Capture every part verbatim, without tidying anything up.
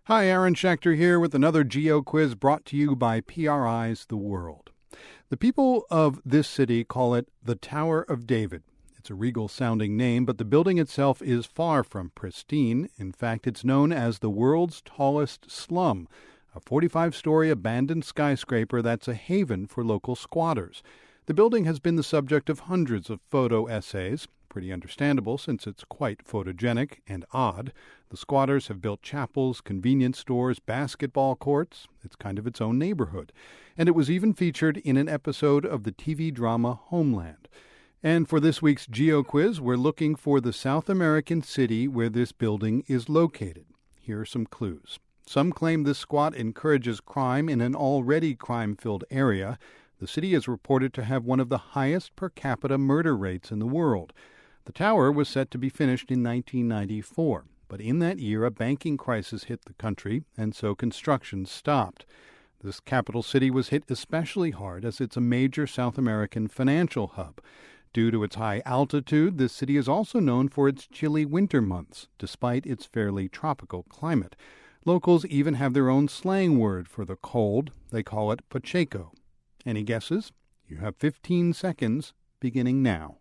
Hi, Aaron Schechter here with another Geo Quiz brought to you by P R I's The World. The people of this city call it the Tower of David. It's a regal-sounding name, but the building itself is far from pristine. In fact, it's known as the world's tallest slum, a forty-five-story abandoned skyscraper that's a haven for local squatters. The building has been the subject of hundreds of photo essays. Pretty understandable since it's quite photogenic and odd. The squatters have built chapels, convenience stores, basketball courts. It's kind of its own neighborhood. And it was even featured in an episode of the T V drama Homeland. And for this week's Geo Quiz, we're looking for the South American city where this building is located. Here are some clues. Some claim this squat encourages crime in an already crime-filled area. The city is reported to have one of the highest per capita murder rates in the world. The tower was set to be finished in nineteen ninety-four, but in that year a banking crisis hit the country, and so construction stopped. This capital city was hit especially hard as it's a major South American financial hub. Due to its high altitude, this city is also known for its chilly winter months, despite its fairly tropical climate. Locals even have their own slang word for the cold. They call it Pacheco. Any guesses? You have fifteen seconds, beginning now.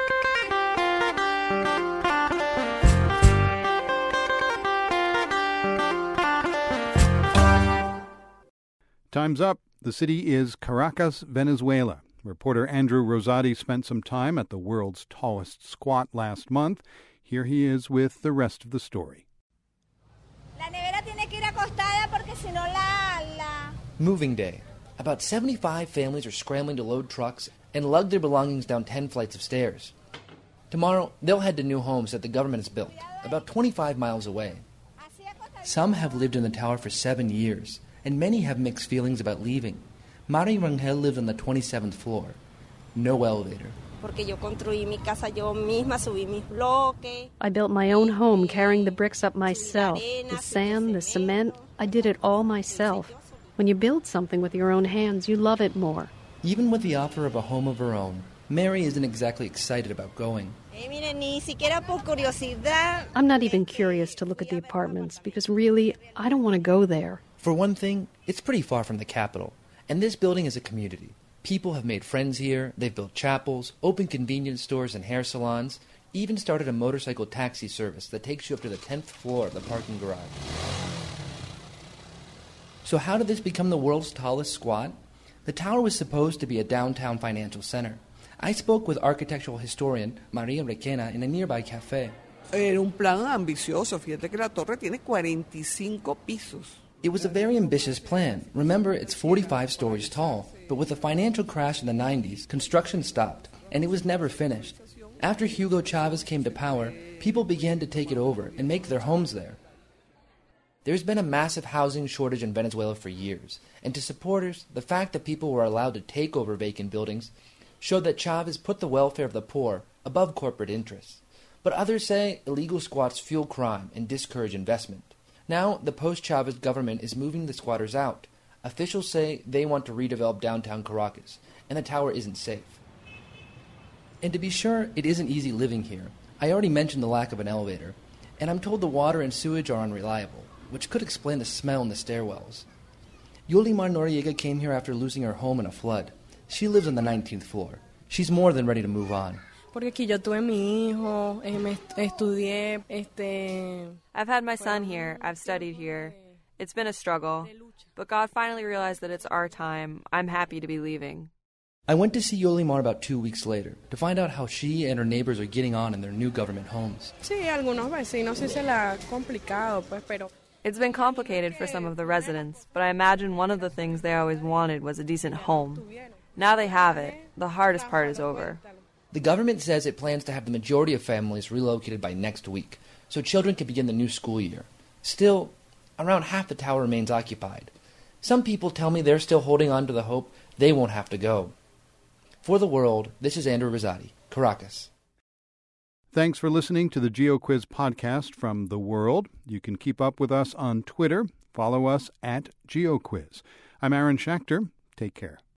Time's up. The city is Caracas, Venezuela. Reporter Andrew Rosati spent some time at the world's tallest squat last month. Here he is with the rest of the story. Moving day. About seventy-five families are scrambling to load trucks and lug their belongings down ten flights of stairs. Tomorrow, they'll head to new homes that the government has built, about twenty-five miles away. Some have lived in the tower for seven years, and many have mixed feelings about leaving. Mari Rangel lives on the twenty-seventh floor. No elevator. I built my own home carrying the bricks up myself. The sand, the cement, I did it all myself. When you build something with your own hands, you love it more. Even with the offer of a home of her own, Mary isn't exactly excited about going. I'm not even curious to look at the apartments because really, I don't want to go there. For one thing, it's pretty far from the capital, and this building is a community. People have made friends here, they've built chapels, opened convenience stores and hair salons, even started a motorcycle taxi service that takes you up to the tenth floor of the parking garage. So how did this become the world's tallest squat? The tower was supposed to be a downtown financial center. I spoke with architectural historian Maria Requena in a nearby cafe. Era un plan ambicioso. Fíjate que la torre tiene cuarenta y cinco pisos. It was a very ambitious plan. Remember, it's forty-five stories tall. But with the financial crash in the nineties, construction stopped, and it was never finished. After Hugo Chavez came to power, people began to take it over and make their homes there. There's been a massive housing shortage in Venezuela for years, and to supporters, the fact that people were allowed to take over vacant buildings showed that Chavez put the welfare of the poor above corporate interests. But others say illegal squats fuel crime and discourage investment. Now, the post-Chavez government is moving the squatters out. Officials say they want to redevelop downtown Caracas, and the tower isn't safe. And to be sure, it isn't easy living here. I already mentioned the lack of an elevator, and I'm told the water and sewage are unreliable, which could explain the smell in the stairwells. Yolimar Noriega came here after losing her home in a flood. She lives on the nineteenth floor. She's more than ready to move on. Porque aquí yo tuve mi hijo, eh, me estudié, este... I've had my son here. I've studied here. It's been a struggle. But God finally realized that it's our time. I'm happy to be leaving. I went to see Yolimar about two weeks later to find out how she and her neighbors are getting on in their new government homes. Sí, algunos vecinos sí se la ha complicado, pues, pero... It's been complicated for some of the residents, but I imagine one of the things they always wanted was a decent home. Now they have it. The hardest part is over. The government says it plans to have the majority of families relocated by next week, so children can begin the new school year. Still, around half the tower remains occupied. Some people tell me they're still holding on to the hope they won't have to go. For The World, this is Andrew Rosati, Caracas. Thanks for listening to the GeoQuiz podcast from The World. You can keep up with us on Twitter. Follow us at GeoQuiz. I'm Aaron Schechter. Take care.